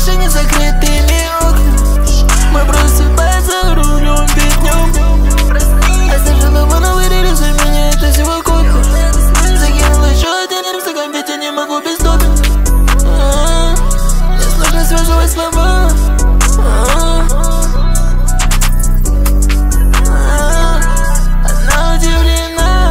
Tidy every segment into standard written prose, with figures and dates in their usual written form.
машине с закрытыми окнами. Мы просыпаемся рулем днем. Оставила его на выреле, за меня это всего кофе. Закинул еще один рюкзак, ведь я не могу без допинга. Мне сложно связывать слова. Она удивлена.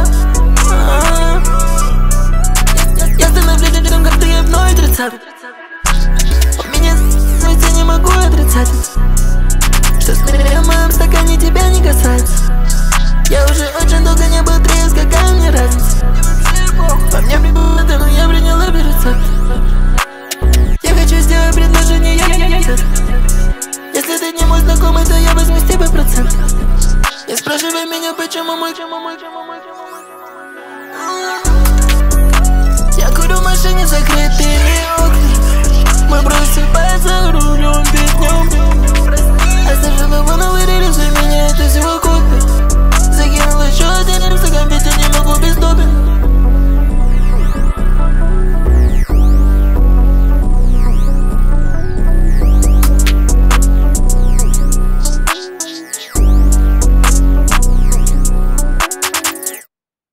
Я становлюсь лидером, как ты мной 30. У меня ведь я не могу отрицать, что с в моем стакане тебя не касается. Я уже очень долго не был трезв, какая мне разница? По мне прибыто, но я приняла рецепт. Я хочу сделать предложение, если ты не мой знакомый, то я возьму с тебя процент. Не спрашивай меня, почему мой. Я курю в машине с закрытыми окнами. Мы просыпаемся рулем.